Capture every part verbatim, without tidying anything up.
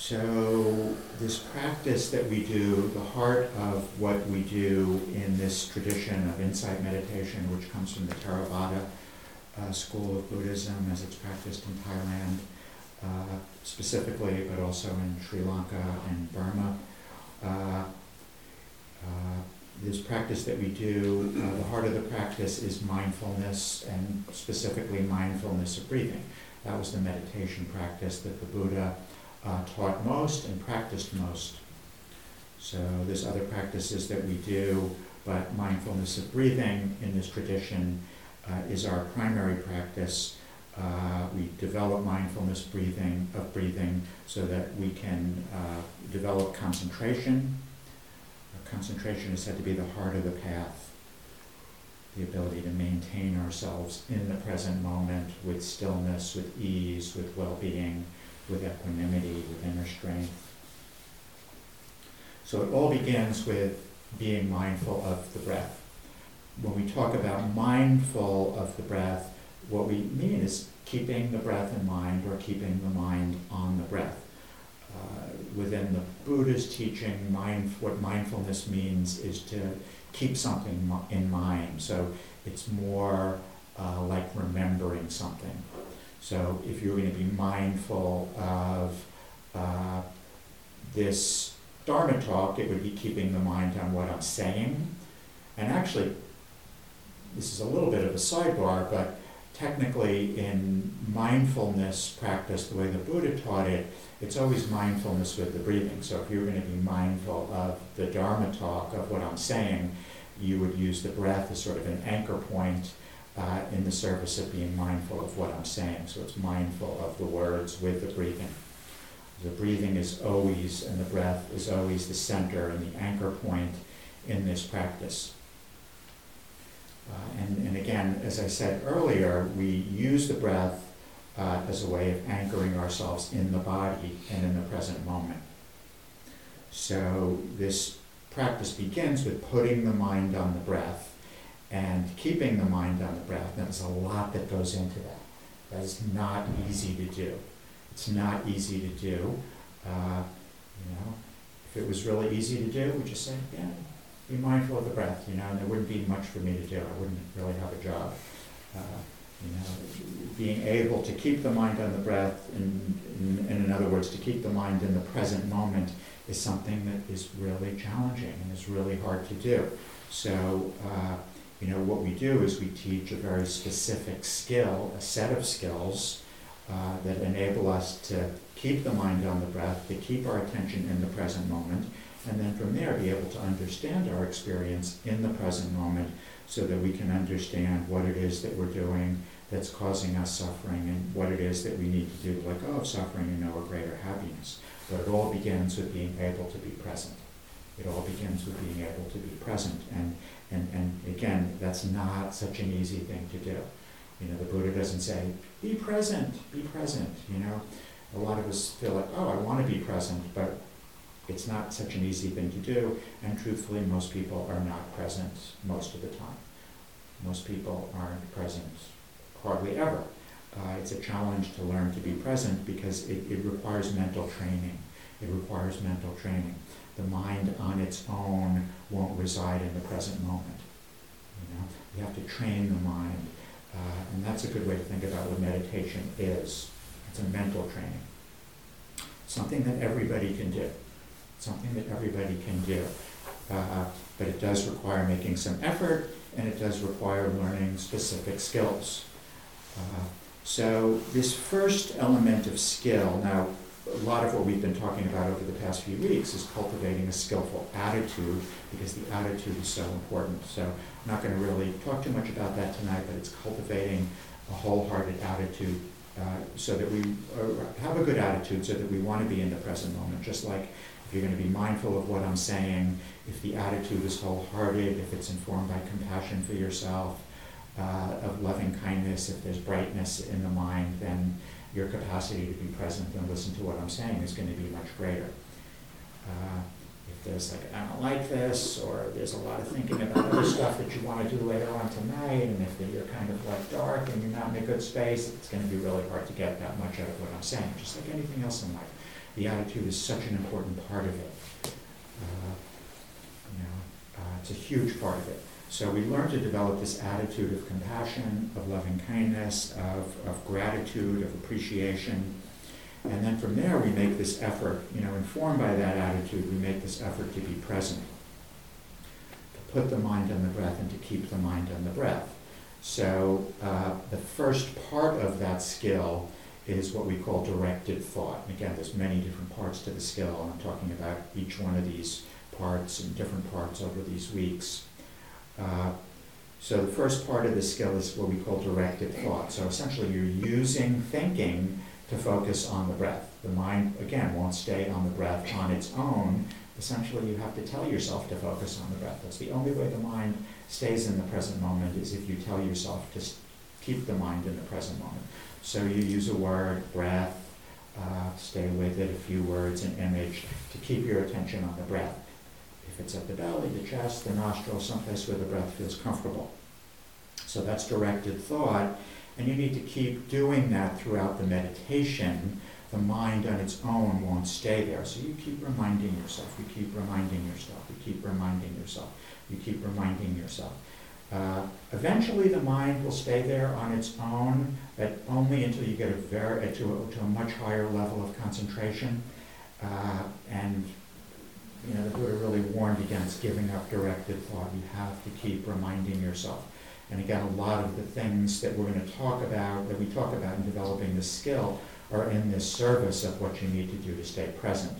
So this practice that we do, the heart of what we do in this tradition of insight meditation, which comes from the Theravada uh, school of Buddhism as it's practiced in Thailand uh, specifically, but also in Sri Lanka and Burma. Uh, uh, this practice that we do, uh, the heart of the practice is mindfulness, and specifically mindfulness of breathing. That was the meditation practice that the Buddha uh, taught most and practiced most. So there's other practices that we do, but mindfulness of breathing in this tradition uh, is our primary practice. Uh, we develop mindfulness breathing of breathing so that we can uh, develop concentration. Uh, concentration is said to be the heart of the path, the ability to maintain ourselves in the present moment with stillness, with ease, with well-being, with equanimity, with inner strength. So it all begins with being mindful of the breath. When we talk about mindful of the breath, what we mean is keeping the breath in mind, or keeping the mind on the breath. Uh, within the Buddha's teaching, mind, what mindfulness means is to keep something in mind. So it's more uh, like remembering something. So if you're going to be mindful of uh, this Dharma talk, it would be keeping the mind on what I'm saying. And actually, this is a little bit of a sidebar, but technically in mindfulness practice, the way the Buddha taught it, it's always mindfulness with the breathing. So if you're going to be mindful of the Dharma talk, of what I'm saying, you would use the breath as sort of an anchor point uh, in the service of being mindful of what I'm saying. So it's mindful of the words with the breathing. The breathing is always, and the breath is always the center and the anchor point in this practice. Uh, and, and again, as I said earlier, we use the breath uh, as a way of anchoring ourselves in the body and in the present moment. So this practice begins with putting the mind on the breath and keeping the mind on the breath. And there's a lot that goes into that. That is not easy to do. It's not easy to do. Uh, you know, if it was really easy to do, we'd just say, yeah, be mindful of the breath, you know, and there wouldn't be much for me to do. I wouldn't really have a job. Uh, you know, being able to keep the mind on the breath, and, in, in other words, to keep the mind in the present moment, is something that is really challenging and is really hard to do. So, uh, you know, what we do is we teach a very specific skill, a set of skills uh, that enable us to keep the mind on the breath, to keep our attention in the present moment, and then from there be able to understand our experience in the present moment so that we can understand what it is that we're doing that's causing us suffering and what it is that we need to do to let go of suffering and know a greater happiness. But it all begins with being able to be present. It all begins with being able to be present. And, and, and again, that's not such an easy thing to do. You know, the Buddha doesn't say, be present, be present, you know. A lot of us feel like, oh, I want to be present, but it's not such an easy thing to do, and truthfully, most people are not present most of the time. Most people aren't present hardly ever. Uh, it's a challenge to learn to be present because it, it requires mental training. It requires mental training. The mind on its own won't reside in the present moment. You know, you have to train the mind, uh, and that's a good way to think about what meditation is. It's a mental training. Something that everybody can do. Something that everybody can do. Uh, but it does require making some effort, and it does require learning specific skills. Uh, so this first element of skill, now a lot of what we've been talking about over the past few weeks is cultivating a skillful attitude, because the attitude is so important. So I'm not going to really talk too much about that tonight, but it's cultivating a wholehearted attitude uh, so that we uh, have a good attitude, so that we want to be in the present moment. Just like if you're going to be mindful of what I'm saying, if the attitude is wholehearted, if it's informed by compassion for yourself, uh, of loving kindness, if there's brightness in the mind, then your capacity to be present and listen to what I'm saying is going to be much greater. Uh, if there's like, I don't like this, or there's a lot of thinking about other stuff that you want to do later on tonight, and if you're kind of like dark and you're not in a good space, it's going to be really hard to get that much out of what I'm saying, just like anything else in life. the attitude is such an important part of it. Uh, you know, uh, it's a huge part of it. So we learn to develop this attitude of compassion, of loving kindness, of, of gratitude, of appreciation. And then from there we make this effort, you know, informed by that attitude, we make this effort to be present, to put the mind on the breath and to keep the mind on the breath. So uh, the first part of that skill is what we call directed thought. And again, there's many different parts to the skill, and I'm talking about each one of these parts and different parts over these weeks. Uh, so the first part of the skill is what we call directed thought. So essentially you're using thinking to focus on the breath. The mind, again, won't stay on the breath on its own. Essentially you have to tell yourself to focus on the breath. That's the only way the mind stays in the present moment, is if you tell yourself to keep the mind in the present moment. So you use a word, breath, uh, stay with it, a few words, an image, to keep your attention on the breath. If it's at the belly, the chest, the nostrils, someplace where the breath feels comfortable. So that's directed thought, and you need to keep doing that throughout the meditation. The mind on its own won't stay there. So you keep reminding yourself, you keep reminding yourself, you keep reminding yourself, you keep reminding yourself. Uh, eventually the mind will stay there on its own, but only until you get a very, to, a, to a much higher level of concentration. Uh, and you know, the Buddha really warned against giving up directed thought. You have to keep reminding yourself. And again, a lot of the things that we're going to talk about, that we talk about in developing this skill, are in this service of what you need to do to stay present.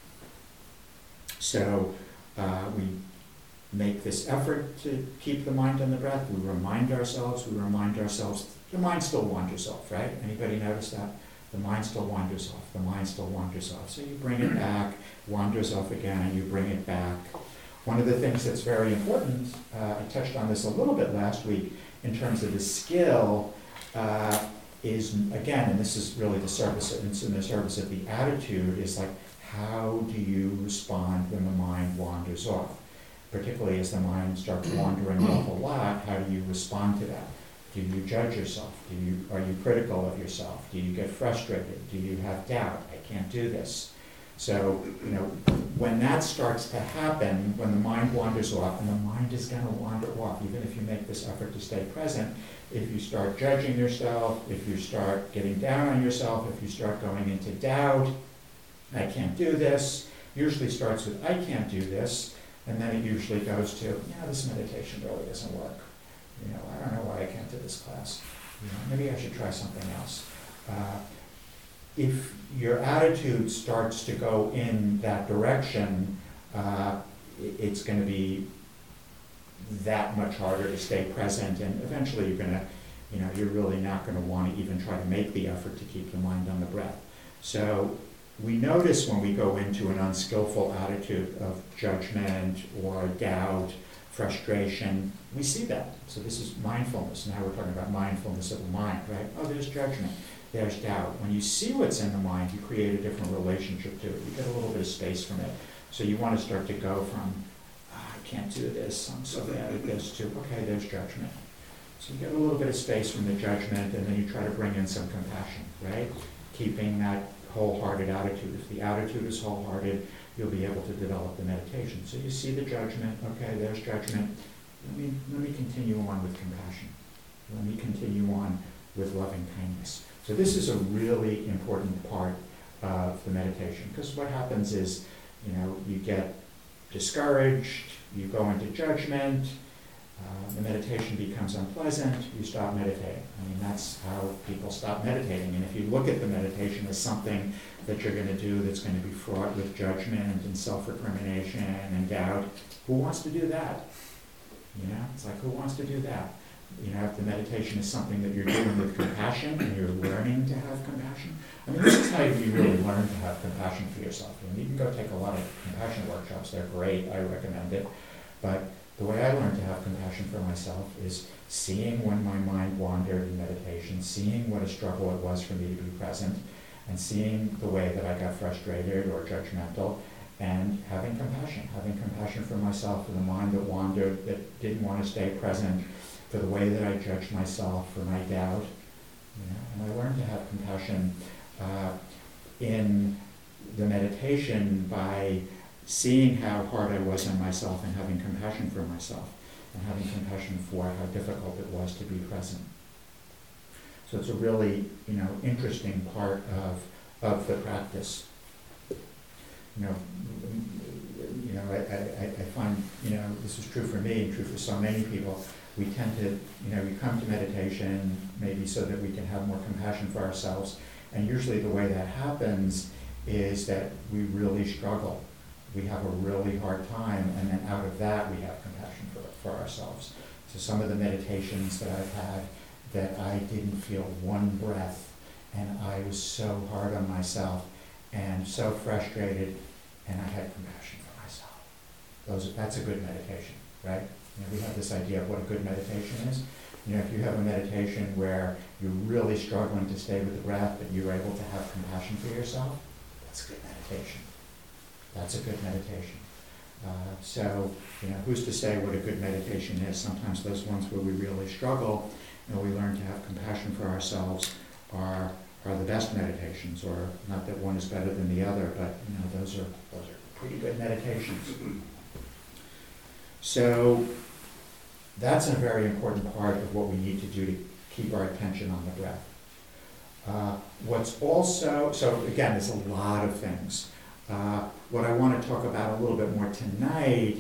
So uh, we make this effort to keep the mind on the breath. We remind ourselves, we remind ourselves, the mind still wanders off, right? Anybody notice that? The mind still wanders off, the mind still wanders off. So you bring it back, wanders off again, and you bring it back. One of the things that's very important, uh, I touched on this a little bit last week, in terms of the skill, uh, is, again, and this is really the service, it's in the service of the attitude, is like, how do you respond when the mind wanders off? Particularly as the mind starts wandering off a lot, how do you respond to that? Do you judge yourself? Do you, are you critical of yourself? Do you get frustrated? Do you have doubt? I can't do this. So, you know, when that starts to happen, when the mind wanders off, and the mind is going to wander off, even if you make this effort to stay present, if you start judging yourself, if you start getting down on yourself, if you start going into doubt, I can't do this, usually starts with, I can't do this, and then it usually goes to, yeah, this meditation really doesn't work. You know, I don't know why I can't do this class. You know, maybe I should try something else. Uh, if your attitude starts to go in that direction, uh, it's going to be that much harder to stay present, and eventually you're going to, you know, you're really not going to want to even try to make the effort to keep the mind on the breath. So we notice when we go into an unskillful attitude of judgment or doubt, frustration, we see that. So this is mindfulness. Now we're talking about mindfulness of the mind, right? Oh, there's judgment, there's doubt. When you see what's in the mind, you create a different relationship to it. You get a little bit of space from it. So you want to start to go from, oh, I can't do this, I'm so bad at this, to, okay, there's judgment. So you get a little bit of space from the judgment, and then you try to bring in some compassion, right? Keeping that wholehearted attitude. If the attitude is wholehearted, you'll be able to develop the meditation. So you see the judgment, okay, there's judgment. Let me, let me continue on with compassion. Let me continue on with loving kindness. So this is a really important part of the meditation, because what happens is, you know, you get discouraged, you go into judgment, uh, the meditation becomes unpleasant, you stop meditating. I mean, that's how people stop meditating. And if you look at the meditation as something that you're going to do that's going to be fraught with judgment and self-recrimination and doubt, who wants to do that? You know, it's like, who wants to do that? You know, if the meditation is something that you're doing with compassion and you're learning to have compassion. I mean, this is how you really learn to have compassion for yourself. I mean, you can go take a lot of compassion workshops. They're great. I recommend it. But the way I learned to have compassion for myself is seeing when my mind wandered in meditation, seeing what a struggle it was for me to be present, and seeing the way that I got frustrated or judgmental, and having compassion, having compassion for myself, for the mind that wandered, that didn't want to stay present, for the way that I judged myself, for my doubt. You know, and I learned to have compassion uh, in the med- meditation by seeing how hard I was on myself and having compassion for myself and having compassion for how difficult it was to be present. So it's a really, you know, interesting part of of the practice. You know, you know, I, I, I find, you know, this is true for me and true for so many people. We tend to, you know, we come to meditation maybe so that we can have more compassion for ourselves. And usually the way that happens is that we really struggle. We have a really hard time, and then out of that we have compassion for, for ourselves. So some of the meditations that I've had that I didn't feel one breath, and I was so hard on myself and so frustrated, and I had compassion for myself. Those, that's a good meditation, right? You know, we have this idea of what a good meditation is. You know, if you have a meditation where you're really struggling to stay with the breath, but you're able to have compassion for yourself, that's a good meditation. That's a good meditation. Uh, so, you know, who's to say what a good meditation is? Sometimes those ones where we really struggle and we learn to have compassion for ourselves are are the best meditations, or not that one is better than the other, but you know, those are those are pretty good meditations. So that's a very important part of what we need to do to keep our attention on the breath. Uh, what's also, so again, there's a lot of things. Uh, what I want to talk about a little bit more tonight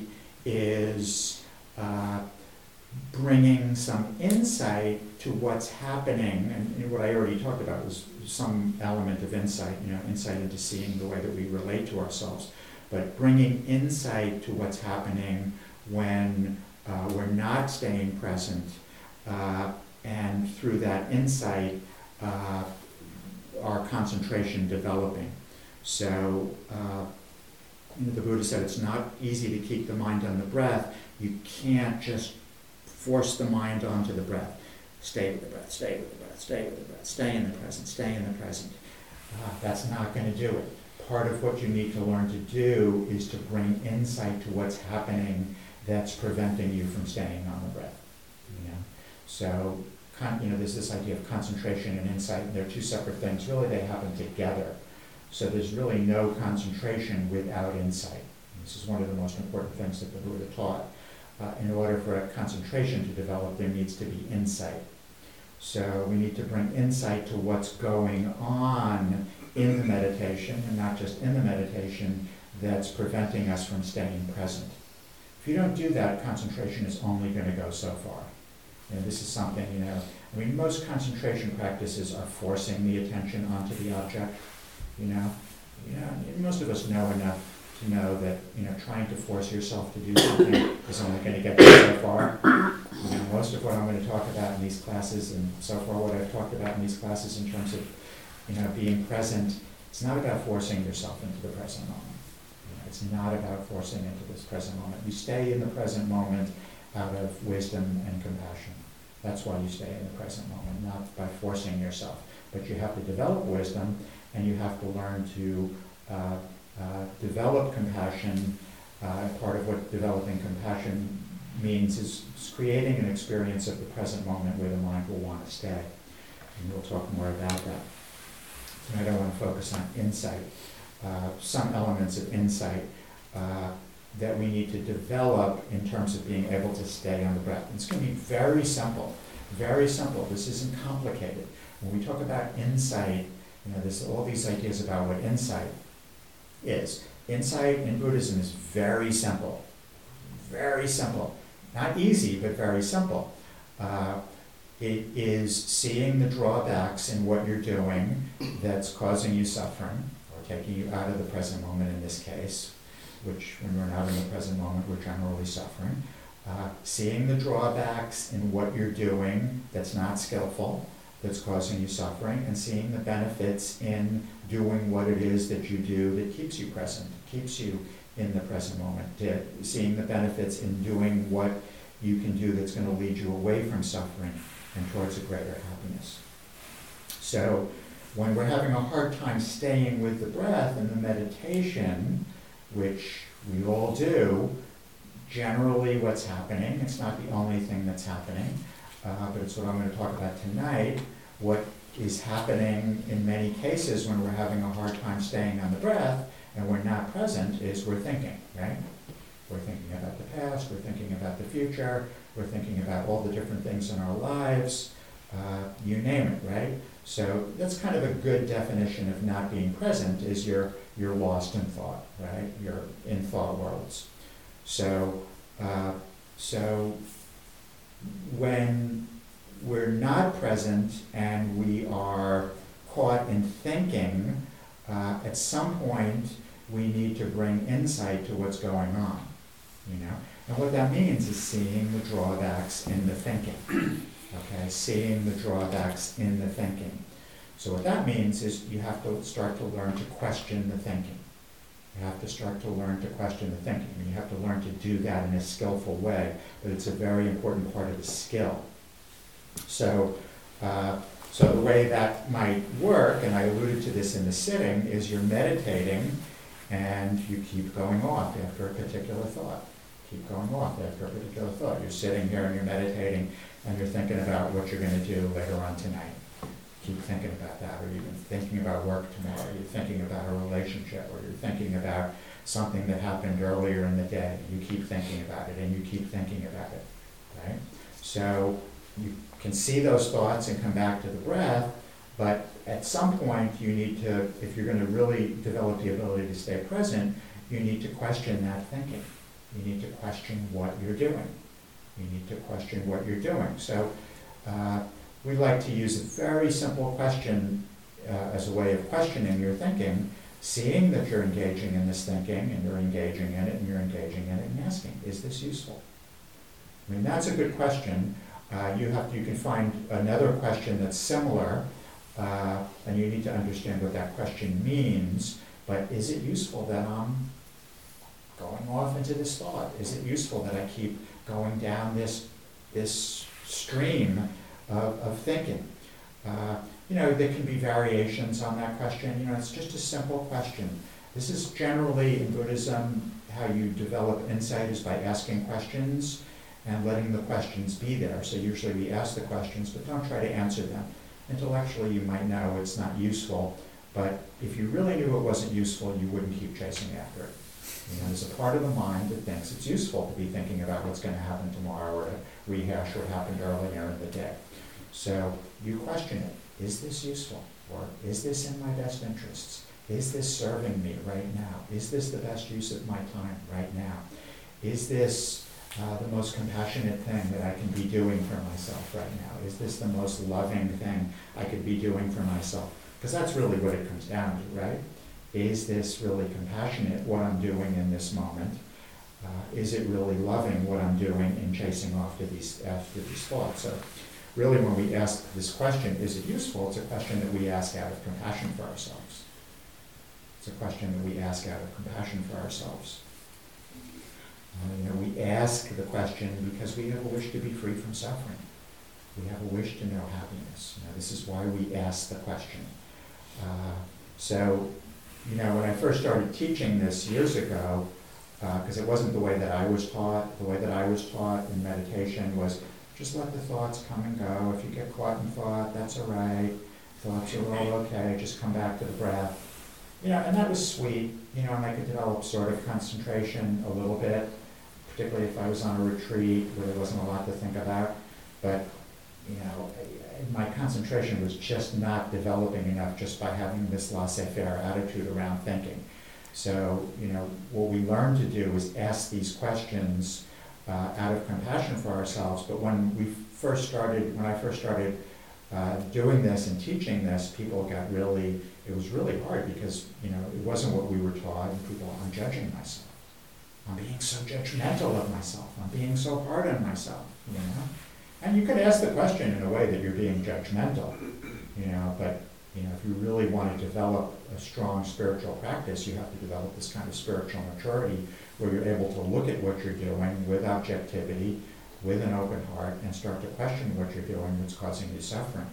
is uh, bringing some insight to what's happening, and, and what I already talked about was some element of insight, you know, insight into seeing the way that we relate to ourselves, but bringing insight to what's happening when uh, we're not staying present, uh, and through that insight, uh, our concentration developing. So, uh, you know, the Buddha said it's not easy to keep the mind on the breath. You can't just force the mind onto the breath. Stay with the breath, stay with the breath, stay with the breath, stay in the present, stay in the present. Uh, that's not going to do it. Part of what you need to learn to do is to bring insight to what's happening that's preventing you from staying on the breath. You know? So, con- you know, there's this idea of concentration and insight, and they're two separate things. Really, they happen together. So there's really no concentration without insight. This is one of the most important things that the Buddha taught. Uh, in order for a concentration to develop, there needs to be insight. So we need to bring insight to what's going on in the meditation, and not just in the meditation, that's preventing us from staying present. If you don't do that, concentration is only going to go so far. And this is something, you know, I mean, most concentration practices are forcing the attention onto the object. You know, you know, most of us know enough to know that, you know, trying to force yourself to do something is only going to get you so far. You know, most of what I'm going to talk about in these classes, and so far what I've talked about in these classes in terms of, you know, being present, it's not about forcing yourself into the present moment. You know, it's not about forcing into this present moment. You stay in the present moment out of wisdom and compassion. That's why you stay in the present moment, not by forcing yourself. But you have to develop wisdom, and you have to learn to uh, uh, develop compassion. Uh, part of what developing compassion means is, is creating an experience of the present moment where the mind will want to stay. And we'll talk more about that. Tonight I want to focus on insight, uh, some elements of insight uh, that we need to develop in terms of being able to stay on the breath. And it's going to be very simple, very simple. This isn't complicated. When we talk about insight, you know, there's all these ideas about what insight is. Insight in Buddhism is very simple, very simple. Not easy, but very simple. Uh, it is seeing the drawbacks in what you're doing that's causing you suffering, or taking you out of the present moment in this case, which when we're not in the present moment, we're generally suffering. Uh, seeing the drawbacks in what you're doing that's not skillful, that's causing you suffering, and seeing the benefits in doing what it is that you do that keeps you present, keeps you in the present moment, seeing the benefits in doing what you can do that's going to lead you away from suffering and towards a greater happiness. So when we're having a hard time staying with the breath in the meditation, which we all do, generally what's happening, it's not the only thing that's happening, uh, but it's what I'm going to talk about tonight. What is happening in many cases when we're having a hard time staying on the breath, and we're not present is we're thinking, right? We're thinking about the past, we're thinking about the future, we're thinking about all the different things in our lives, uh, you name it, right? So that's kind of a good definition of not being present, is you're, you're lost in thought, right? You're in thought worlds. So, uh, so when we're not present and we are caught in thinking, uh, at some point we need to bring insight to what's going on, you know? And what that means is seeing the drawbacks in the thinking, okay? Seeing the drawbacks in the thinking. So what that means is you have to start to learn to question the thinking. You have to start to learn to question the thinking. And you have to learn to do that in a skillful way, but it's a very important part of the skill. So, uh, so the way that might work, and I alluded to this in the sitting, is you're meditating and you keep going off after a particular thought. Keep going off after a particular thought. You're sitting here and you're meditating and you're thinking about what you're going to do later on tonight. Keep thinking about that, or you've been thinking about work tomorrow, you're thinking about a relationship, or you're thinking about something that happened earlier in the day. You keep thinking about it, and you keep thinking about it, right? So you can see those thoughts and come back to the breath, but at some point you need to, if you're going to really develop the ability to stay present, you need to question that thinking. You need to question what you're doing. You need to question what you're doing. So uh, we like to use a very simple question uh, as a way of questioning your thinking, seeing that you're engaging in this thinking, and you're engaging in it, and you're engaging in it, and asking, is this useful? I mean, that's a good question. Uh, you have to, you can find another question that's similar, uh, and you need to understand what that question means, but is it useful that I'm going off into this thought? Is it useful that I keep going down this, this stream Of, of thinking? Uh, you know, there can be variations on that question. You know, it's just a simple question. This is generally in Buddhism how you develop insight, is by asking questions and letting the questions be there. So usually we ask the questions, but don't try to answer them. Intellectually, you might know it's not useful, but if you really knew it wasn't useful, you wouldn't keep chasing after it. You know, there's a part of the mind that thinks it's useful to be thinking about what's going to happen tomorrow, or to rehash what happened earlier in the day. So you question it. Is this useful? Or is this in my best interests? Is this serving me right now? Is this the best use of my time right now? Is this uh, the most compassionate thing that I can be doing for myself right now? Is this the most loving thing I could be doing for myself? Because that's really what it comes down to, right? Is this really compassionate, what I'm doing in this moment? Uh, is it really loving, what I'm doing in chasing after these, after these thoughts? So really, when we ask this question, is it useful, it's a question that we ask out of compassion for ourselves. It's a question that we ask out of compassion for ourselves. Uh, you know, we ask the question because we have a wish to be free from suffering. We have a wish to know happiness. You know, this is why we ask the question. Uh, so, you know, when I first started teaching this years ago, because uh, it wasn't the way that I was taught, the way that I was taught in meditation was, just let the thoughts come and go. If you get caught in thought, that's all right. Thoughts are all okay. Just come back to the breath. You know, and that was sweet. You know, and I could develop sort of concentration a little bit, particularly if I was on a retreat where there wasn't a lot to think about. But, you know, my concentration was just not developing enough just by having this laissez-faire attitude around thinking. So, you know, what we learn to do is ask these questions Uh, out of compassion for ourselves. But when we first started, when I first started uh, doing this and teaching this, people got really, it was really hard because, you know, it wasn't what we were taught, and people, I'm judging myself. I'm being so judgmental of myself. I'm being so hard on myself, you know. And you could ask the question in a way that you're being judgmental, you know, but, you know, if you really want to develop a strong spiritual practice, you have to develop this kind of spiritual maturity where you're able to look at what you're doing with objectivity, with an open heart, and start to question what you're doing that's causing you suffering.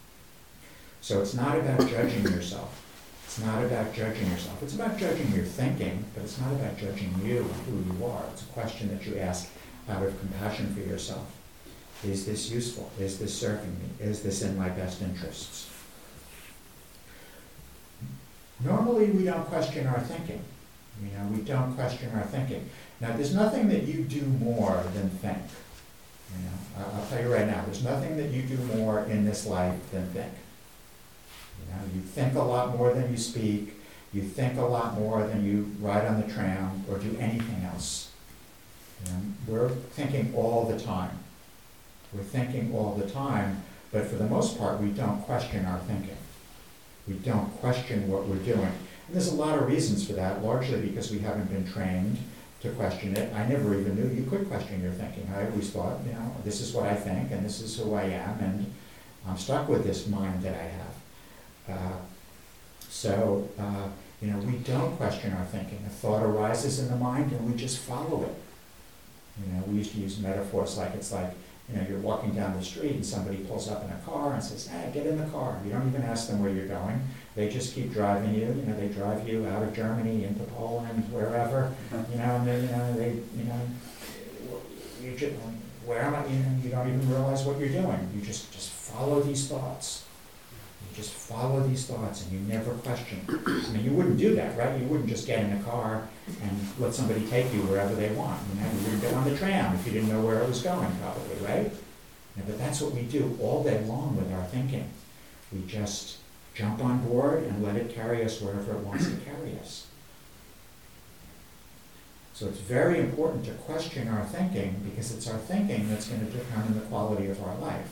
So it's not about judging yourself. It's not about judging yourself. It's about judging your thinking, but it's not about judging you and who you are. It's a question that you ask out of compassion for yourself. Is this useful? Is this serving me? Is this in my best interests? Normally, we don't question our thinking. You know, we don't question our thinking. Now, there's nothing that you do more than think. You know, I- I'll tell you right now, there's nothing that you do more in this life than think. You know, you think a lot more than you speak. You think a lot more than you ride on the tram or do anything else. You know, we're thinking all the time. We're thinking all the time, but for the most part, we don't question our thinking. We don't question what we're doing. And there's a lot of reasons for that, largely because we haven't been trained to question it. I never even knew you could question your thinking. I always thought, you know, this is what I think, and this is who I am, and I'm stuck with this mind that I have. Uh, so, uh, you know, we don't question our thinking. A thought arises in the mind, and we just follow it. You know, we used to use metaphors like it's like, you know, you're walking down the street and somebody pulls up in a car and says, hey, get in the car. You don't even ask them where you're going. They just keep driving you. You know, they drive you out of Germany into Poland, wherever. You know, and then, you know, they, you know, you just, where am I? You know, you don't even realize what you're doing. You just, just follow these thoughts. You just follow these thoughts and you never question. I mean, you wouldn't do that, right? You wouldn't just get in a car and let somebody take you wherever they want. You know, you wouldn't get on the tram if you didn't know where it was going, probably, right? You know, but that's what we do all day long with our thinking. We just jump on board and let it carry us wherever it wants to carry us. So it's very important to question our thinking, because it's our thinking that's going to determine the quality of our life.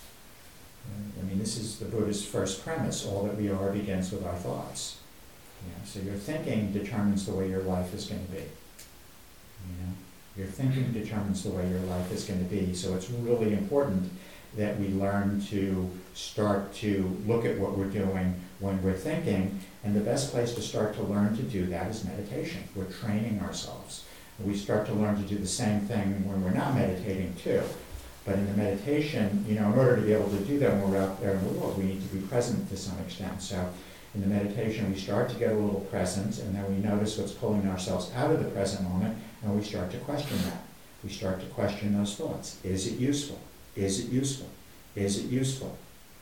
I mean, this is the Buddha's first premise. All that we are begins with our thoughts. You know, so your thinking determines the way your life is going to be. You know, your thinking determines the way your life is going to be. So it's really important that we learn to start to look at what we're doing when we're thinking. And the best place to start to learn to do that is meditation. We're training ourselves. We start to learn to do the same thing when we're not meditating too. But in the meditation, you know, in order to be able to do that when we're out there in the world, we need to be present to some extent. So in the meditation, we start to get a little present, and then we notice what's pulling ourselves out of the present moment, and we start to question that. We start to question those thoughts. Is it useful? Is it useful? Is it useful?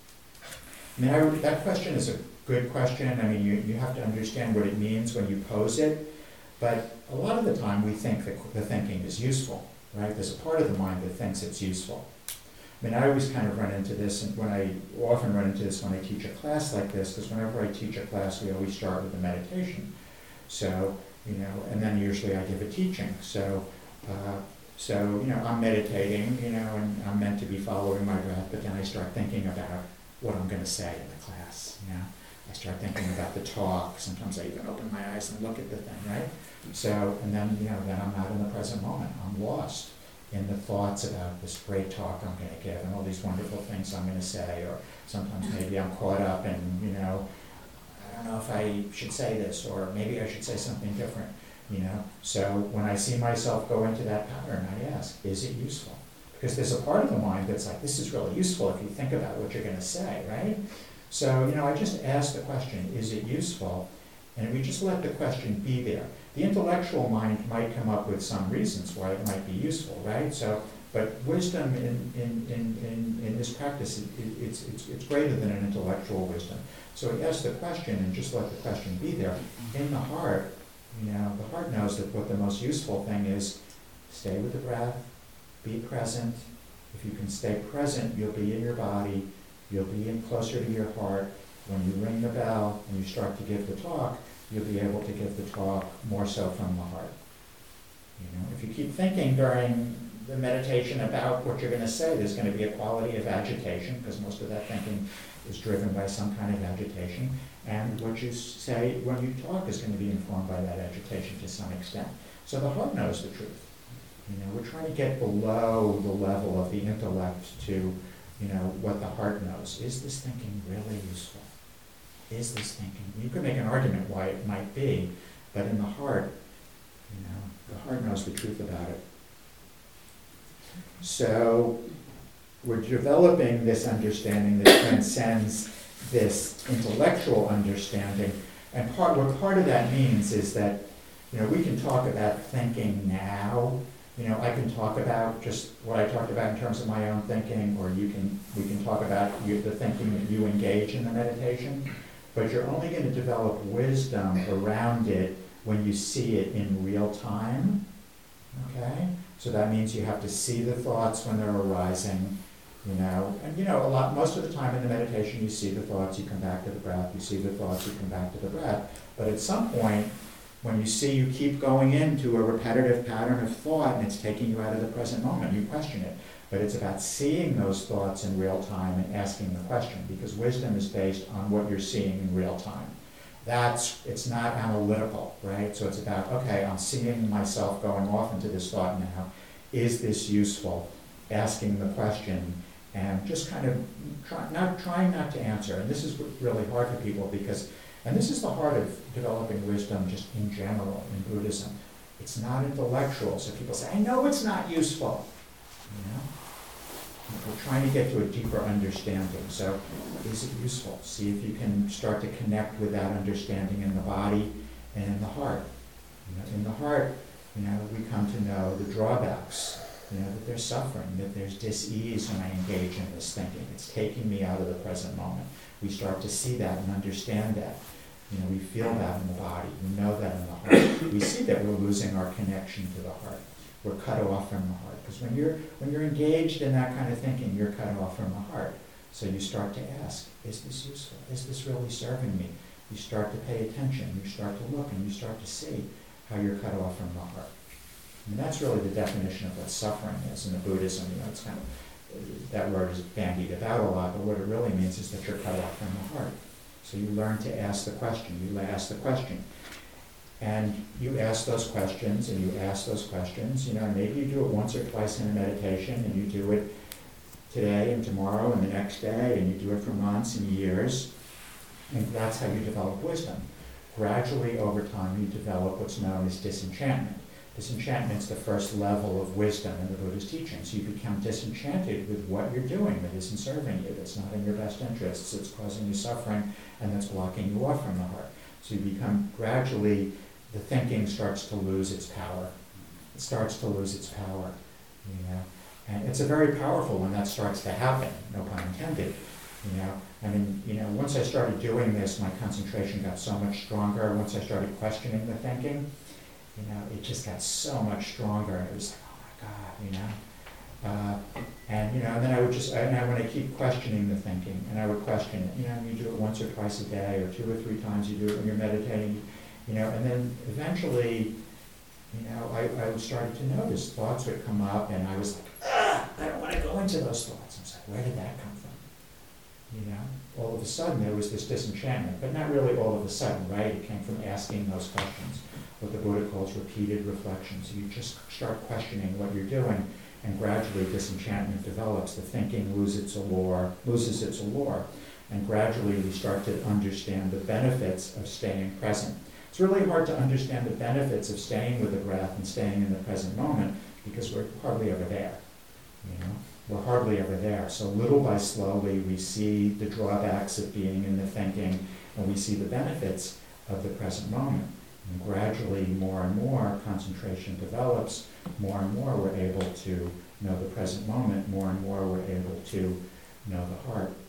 I mean, I, that question is a good question. I mean, you, you have to understand what it means when you pose it. But a lot of the time, we think that the thinking is useful. Right? There's a part of the mind that thinks it's useful. I mean, I always kind of run into this, and when I often run into this when I teach a class like this, because whenever I teach a class, we always start with a meditation. So, you know, and then usually I give a teaching. So, uh, so you know, I'm meditating, you know, and I'm meant to be following my breath, but then I start thinking about what I'm going to say in the class. You know, I start thinking about the talk. Sometimes I even open my eyes and look at the thing, right? So, and then, you know, then I'm not in the present moment. I'm lost in the thoughts about this great talk I'm going to give and all these wonderful things I'm going to say, or sometimes maybe I'm caught up in, you know, I don't know if I should say this, or maybe I should say something different, you know. So when I see myself go into that pattern, I ask, is it useful? Because there's a part of the mind that's like, this is really useful if you think about what you're going to say, right? So, you know, I just ask the question, is it useful? And we just let the question be there. The intellectual mind might come up with some reasons why it might be useful, right? So, but wisdom in, in, in, in, in this practice, it, it, it's, it's, it's greater than an intellectual wisdom. So we ask the question and just let the question be there. In the heart, you know, the heart knows that what the most useful thing is, stay with the breath, be present. If you can stay present, you'll be in your body, you'll be in closer to your heart. When you ring the bell and you start to give the talk, you'll be able to give the talk more so from the heart. You know, if you keep thinking during the meditation about what you're going to say, there's going to be a quality of agitation, because most of that thinking is driven by some kind of agitation. And what you say when you talk is going to be informed by that agitation to some extent. So the heart knows the truth. You know, we're trying to get below the level of the intellect to, you know, what the heart knows. Is this thinking really useful? Is this thinking? You could make an argument why it might be, but in the heart, you know, the heart knows the truth about it. So we're developing this understanding that transcends this intellectual understanding, and part what part of that means is that, you know, we can talk about thinking now. You know, I can talk about just what I talked about in terms of my own thinking, or you can we can talk about you, the thinking that you engage in the meditation. but you're only going to develop wisdom around it when you see it in real time, okay? So that means you have to see the thoughts when they're arising, you know, and you know, a lot, most of the time in the meditation you see the thoughts, you come back to the breath, you see the thoughts, you come back to the breath, but at some point, when you see you keep going into a repetitive pattern of thought and it's taking you out of the present moment, you question it. But it's about seeing those thoughts in real time and asking the question, because wisdom is based on what you're seeing in real time. That's, it's not analytical, right? So it's about, okay, I'm seeing myself going off into this thought now. Is this useful? Asking the question and just kind of try, not trying not to answer. And this is really hard for people because, and this is the heart of developing wisdom just in general in Buddhism. It's not intellectual. So people say, I know it's not useful. You know? We're trying to get to a deeper understanding. So is it useful? See if you can start to connect with that understanding in the body and in the heart. You know, in the heart, you know, we come to know the drawbacks, you know, that there's suffering, that there's dis-ease when I engage in this thinking. It's taking me out of the present moment. We start to see that and understand that. You know, we feel that in the body. We know that in the heart. We see that we're losing our connection to the heart. We're cut off from the heart. Because when you're when you're engaged in that kind of thinking, you're cut off from the heart. So you start to ask, is this useful? Is this really serving me? You start to pay attention. You start to look, and you start to see how you're cut off from the heart. And that's really the definition of what suffering is in the Buddhism. You know, it's kind of, that word is bandied about a lot, but what it really means is that you're cut off from the heart. So you learn to ask the question. You ask the question. And you ask those questions, and you ask those questions, you know, maybe you do it once or twice in a meditation, and you do it today and tomorrow and the next day, and you do it for months and years, and that's how you develop wisdom. Gradually, over time, you develop what's known as disenchantment. Disenchantment's the first level of wisdom in the Buddha's teachings. You become disenchanted with what you're doing that isn't serving you, that's not in your best interests, it's causing you suffering, and that's blocking you off from the heart. So you become gradually, the thinking starts to lose its power. It starts to lose its power, you know. And it's a very powerful when that starts to happen, no pun intended, you know. I mean, you know, once I started doing this, my concentration got so much stronger. Once I started questioning the thinking, you know, it just got so much stronger. And it was like, oh my God, you know. Uh, and, you know, and then I would just, and I, when I keep questioning the thinking, and I would question it, you know, you do it once or twice a day, or two or three times you do it when you're meditating, you know, and then eventually, you know, I, I started to notice thoughts would come up, and I was like, ah, I don't want to go into those thoughts. I was like, where did that come from? You know, all of a sudden there was this disenchantment, but not really all of a sudden, right? It came from asking those questions, what the Buddha calls repeated reflections. You just start questioning what you're doing, and gradually disenchantment develops. The thinking loses its allure, loses its allure, and gradually we start to understand the benefits of staying present. It's really hard to understand the benefits of staying with the breath and staying in the present moment because we're hardly ever there. You know, we're hardly ever there. So little by slowly, we see the drawbacks of being in the thinking, and we see the benefits of the present moment. And gradually, more and more, concentration develops. More and more, we're able to know the present moment. More and more, we're able to know the heart.